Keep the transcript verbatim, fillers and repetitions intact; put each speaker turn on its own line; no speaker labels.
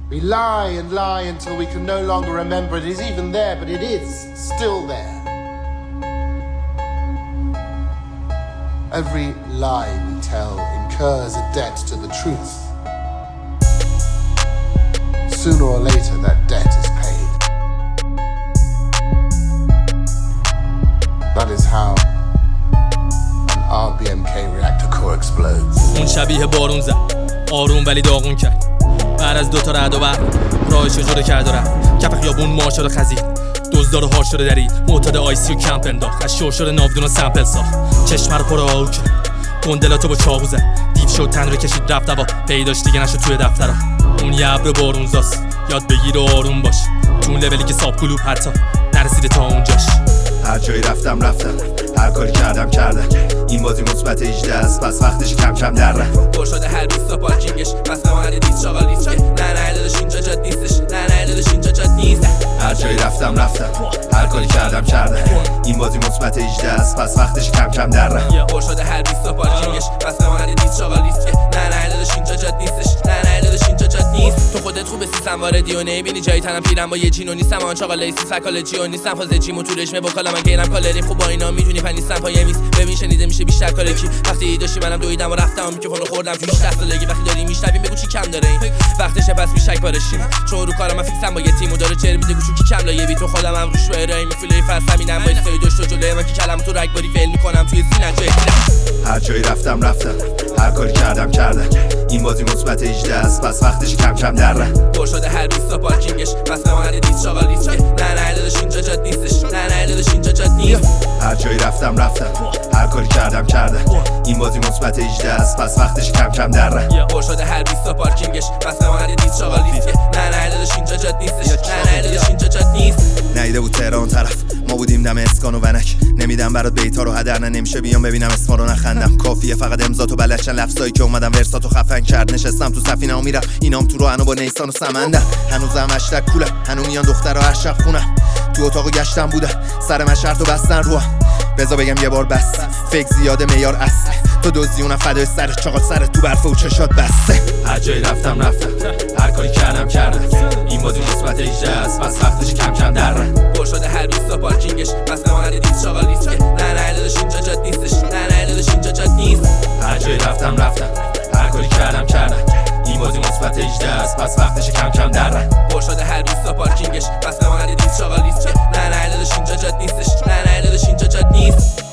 We lie and lie until we can no longer remember it is even there, but it is still there. Every lie we tell incurs a debt to the truth. Sooner or later, that debt is paid. That is how an R B M K reactor core explodes.
اون شبیه بارون زد، آروم ولی داغون کرد. بعد از دوتا رعد و برق راهشو جدا کرد و رفت. کف خیابون مارشال خزید، دزدار هار شده درید، معتاد آیسی و کمپ انداخت. از شور شده ناودون و سمپل ساخت، چشم رو پر آهو کرد، گندلاتو با چاقو زد. دیو شد تن رو کشید رفت هوا، پیداش دیگه نشد توی دفترها. اون یه ابر بارونزاست، یاد بگیر و آروم باش. تو اون لولی که ساب کلوب حتی نرسیده تا اونجاش.
هر جایی رفتم رفتم، هر کاری کردم کردم. این بازی مثبت هجده است، پس وقتش کم کم در رفت.
پر شده هر بیست تا پارکینگش، پس نمانده دید شاغال نیست. نه نه داداش اینجا جاد نیستش، نه نه داداش اینجا جاد نیست.
هر جایی رفتم رفتم، هر کاری کردم کردم. این بازی مثبت هجده است، پس وقتش کم کم در رفت.
پر شده هر بیست تا پارکینگش، پس نمانده دید شاغال نیست. نه نه داداش اینجا جاد نیستش، نه نه داداش اینجا جاد نیست. تو خودت خوبه سیستم واردی و نمیبینی جایی تنم پیرم با یه جینو نیستم. آن چاقال لیسی سکالجی و نیستم، فاز جیمو تو رشمه بکالا من گیرم کالری خوب با اینا میدونی پنیستم پای میز. ببین شنیده میشه بیشتر کار کی. وقتی داشتی منم دویدم و رفتم میکروفونو خوردم تو هیچ سالگی. وقتی داری میشنویم بگو چی کم داره این وقتشه پس میشک بارشیم. چون رو کارم من فیکسم با یه تیم و داره چر میده گوشو کی کم لایه بی تو خودم هم روش ارائه میفیلای فاست همینم با استوری داشت و جلوی من که کلمو تو رگ باری فعل میکنم توی سینه جای
هر جایی رفتم رفتم، هر کاری کردم کردم. این بازی مثبت هجده است، پس وقتش کم کم در رفت.
پر شده هر بیست تا پارکینگش، پس نمانده دید شاغال نیست. نه نه داداش اینجا جاد نیستش، نه نه داداش اینجا جاد نیست.
هر جایی رفتم رفتم، هر کاری کردم کردم. این بازی مثبت هجده است، پس وقتش کم کم در رفت.
پر شده هر بیست تا پارکینگش، پس نمانده دید شاغال نیست. نه نه داداش اینجا جاد نیستش، نه نه داداش اینجا جاد نیست.
نیده بود تهران طرف، ما بودیم دم اسکان و ونک. نمیدم برات بیتا رو هدر، نه نمیشه بیام ببینم اسما رو نخندم. کافیه فقط امضا تو بلدشن لفظایی که اومدم ورساتو خفن کرد. نشستم تو سفینه و میرم اینام تو رو انو با نیسان و سمندم. هنوزم اشتک کوله، هنو میان دخترها هر شب خونم. تو اتاقو گشتم بوده، سر من شرط و بستن رو. بذار بگم یه بار بس، فکر زیاده میار اصله. تو دوزی اونم فدای سر چاقال سر تو برف و چشات بسته. هر جایی رفتم رفتم، هر کاری کردم کردم. این بازی مثبت هجده است، پس وقتش کم کم در رفت.
پر شده هر بیست تا پارکینگش، پس نمانده دید شاغال نیست. نه نه داداش اینجا جاد نیستش، نه نه داداش اینجا جاد نیست.
هر جایی رفتم رفتم، هر کاری کردم کردم. این بازی مثبت هجده است، پس وقتش کم کم در رفت.
پر شده هر بیست تا پارکینگش، پس نمانده دید شاغال نیست. نه نه داداش اینجا جاد نیستش، نه نه داداش اینجا جاد نیست.